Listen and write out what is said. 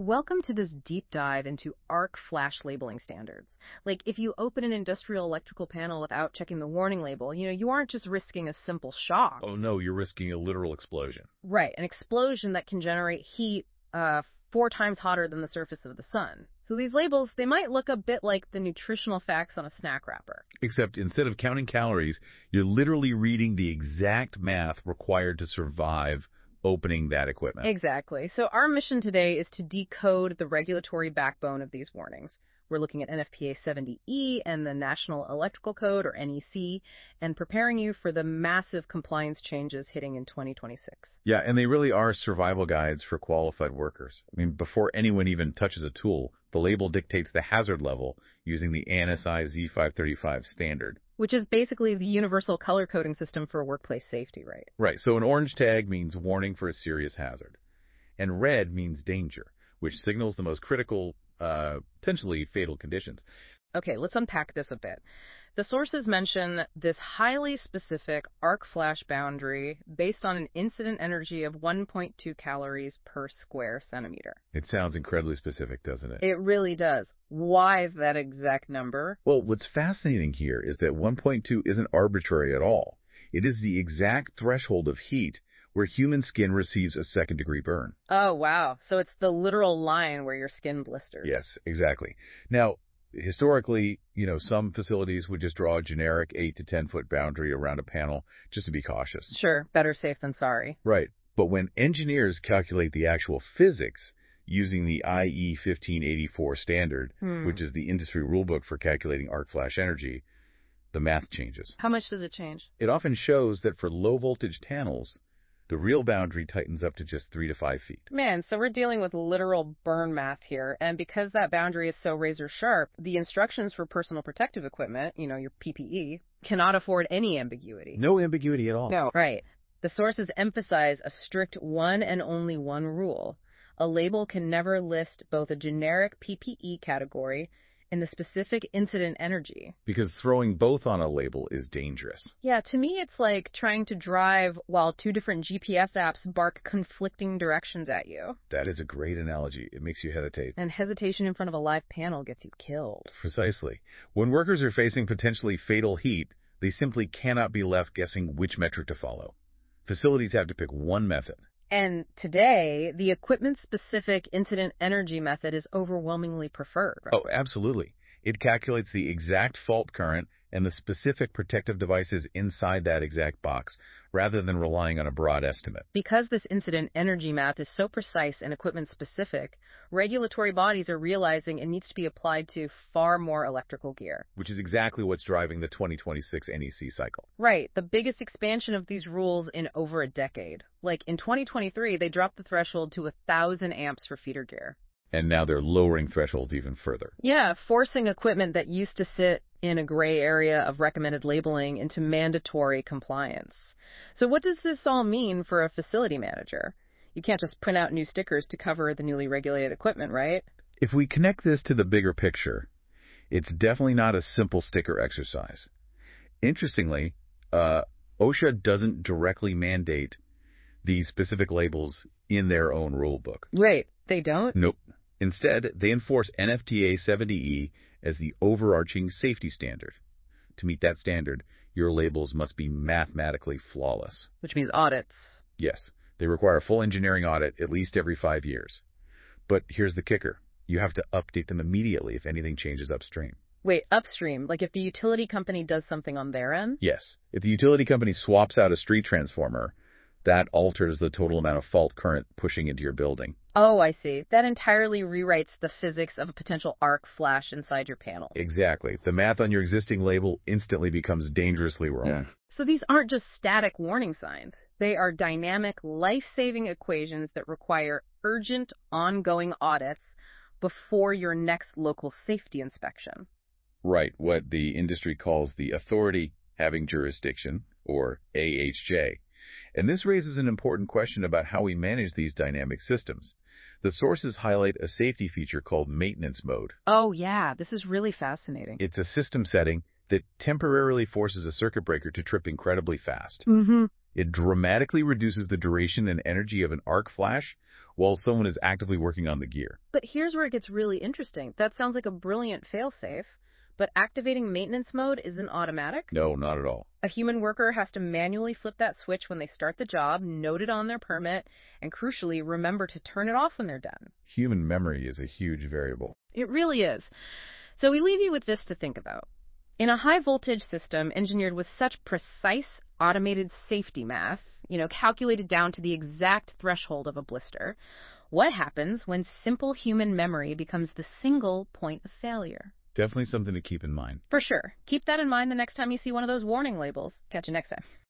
Welcome to this deep dive into arc flash labeling standards. Like, if you open an industrial electrical panel without checking the warning label, you aren't just risking a simple shock. Oh no, you're risking a literal explosion. Right, an explosion that can generate heat 4 times hotter than the surface of the sun. So these labels, they might look a bit like the nutritional facts on a snack wrapper. Except instead of counting calories, you're literally reading the exact math required to survive opening that equipment. Exactly. So our mission today is to decode the regulatory backbone of these warnings. We're looking at NFPA 70E and the National Electrical Code, or NEC, and preparing you for the massive compliance changes hitting in 2026. Yeah, and they really are survival guides for qualified workers. I mean, before anyone even touches a tool, the label dictates the hazard level using the ANSI Z535 standard. Which is basically the universal color coding system for workplace safety, right? Right, so an orange tag means warning for a serious hazard, and red means danger, which signals the most critical, potentially fatal conditions. Okay, let's unpack this a bit. The sources mention this highly specific arc flash boundary based on an incident energy of 1.2 calories per square centimeter. It sounds incredibly specific, doesn't it? It really does. Why that exact number? Well, what's fascinating here is that 1.2 isn't arbitrary at all. It is the exact threshold of heat where human skin receives a second-degree burn. Oh, wow. So it's the literal line where your skin blisters. Yes, exactly. Now, historically, some facilities would just draw a generic 8 to 10 foot boundary around a panel just to be cautious. Sure, better safe than sorry. Right. But when engineers calculate the actual physics using the IE 1584 standard, which is the industry rulebook for calculating arc flash energy, the math changes. How much does it change? It often shows that for low voltage panels, the real boundary tightens up to just 3 to 5 feet. Man, so we're dealing with literal burn math here. And because that boundary is so razor sharp, the instructions for personal protective equipment, your PPE, cannot afford any ambiguity. No ambiguity at all. No, right. The sources emphasize a strict one and only one rule. A label can never list both a generic PPE category and the specific incident energy. Because throwing both on a label is dangerous. Yeah, to me it's like trying to drive while 2 different GPS apps bark conflicting directions at you. That is a great analogy. It makes you hesitate. And hesitation in front of a live panel gets you killed. Precisely. When workers are facing potentially fatal heat, they simply cannot be left guessing which metric to follow. Facilities have to pick one method. And today, the equipment-specific incident energy method is overwhelmingly preferred, right? Oh, absolutely. It calculates the exact fault current and the specific protective devices inside that exact box, rather than relying on a broad estimate. Because this incident energy math is so precise and equipment-specific, regulatory bodies are realizing it needs to be applied to far more electrical gear. Which is exactly what's driving the 2026 NEC cycle. Right, the biggest expansion of these rules in over a decade. Like in 2023, they dropped the threshold to 1,000 amps for feeder gear. And now they're lowering thresholds even further. Yeah, forcing equipment that used to sit in a gray area of recommended labeling into mandatory compliance. So what does this all mean for a facility manager? You can't just print out new stickers to cover the newly regulated equipment, right? If we connect this to the bigger picture, it's definitely not a simple sticker exercise. Interestingly, OSHA doesn't directly mandate these specific labels in their own rule book. Right, they don't? Nope. Instead, they enforce NFPA 70E as the overarching safety standard. To meet that standard, your labels must be mathematically flawless. Which means audits. Yes, they require a full engineering audit at least every 5 years. But here's the kicker. You have to update them immediately if anything changes upstream. Wait, upstream? Like if the utility company does something on their end? Yes. If the utility company swaps out a street transformer, that alters the total amount of fault current pushing into your building. Oh, I see. That entirely rewrites the physics of a potential arc flash inside your panel. Exactly. The math on your existing label instantly becomes dangerously wrong. Yeah. So these aren't just static warning signs. They are dynamic, life-saving equations that require urgent, ongoing audits before your next local safety inspection. Right, what the industry calls the authority having jurisdiction, or AHJ. And this raises an important question about how we manage these dynamic systems. The sources highlight a safety feature called maintenance mode. Oh, yeah, this is really fascinating. It's a system setting that temporarily forces a circuit breaker to trip incredibly fast. Mm-hmm. It dramatically reduces the duration and energy of an arc flash while someone is actively working on the gear. But here's where it gets really interesting. That sounds like a brilliant failsafe, but activating maintenance mode isn't automatic. No, not at all. A human worker has to manually flip that switch when they start the job, note it on their permit, and crucially, remember to turn it off when they're done. Human memory is a huge variable. It really is. So we leave you with this to think about. In a high-voltage system engineered with such precise, automated safety math, calculated down to the exact threshold of a blister, what happens when simple human memory becomes the single point of failure? Definitely something to keep in mind. For sure. Keep that in mind the next time you see one of those warning labels. Catch you next time.